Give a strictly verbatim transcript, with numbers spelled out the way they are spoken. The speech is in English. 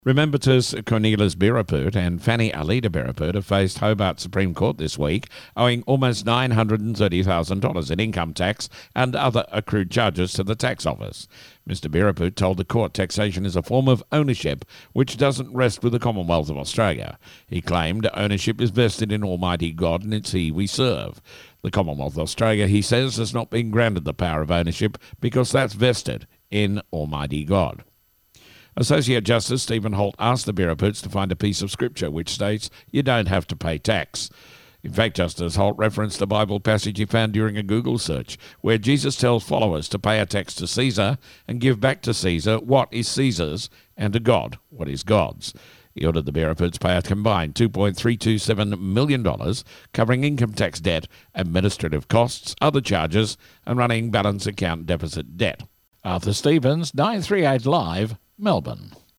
Remembratus Cornelis Biraput and Fanny Alida Biraput have faced Hobart Supreme Court this week, owing almost nine hundred thirty thousand dollars in income tax and other accrued charges to the tax office. Mister Biraput told the court taxation is a form of ownership which doesn't rest with the Commonwealth of Australia. He claimed ownership is vested in Almighty God and it's He we serve. The Commonwealth of Australia, he says, has not been granted the power of ownership because that's vested in Almighty God. Associate Justice Stephen Holt asked the Biraputs to find a piece of scripture which states you don't have to pay tax. In fact, Justice Holt referenced a Bible passage he found during a Google search where Jesus tells followers to pay a tax to Caesar and give back to Caesar what is Caesar's and to God what is God's. He ordered the Biraputs pay a combined two point three two seven million dollars, covering income tax debt, administrative costs, other charges, and running balance account deficit debt. Arthur Stevens, nine thirty-eight Live, Melbourne.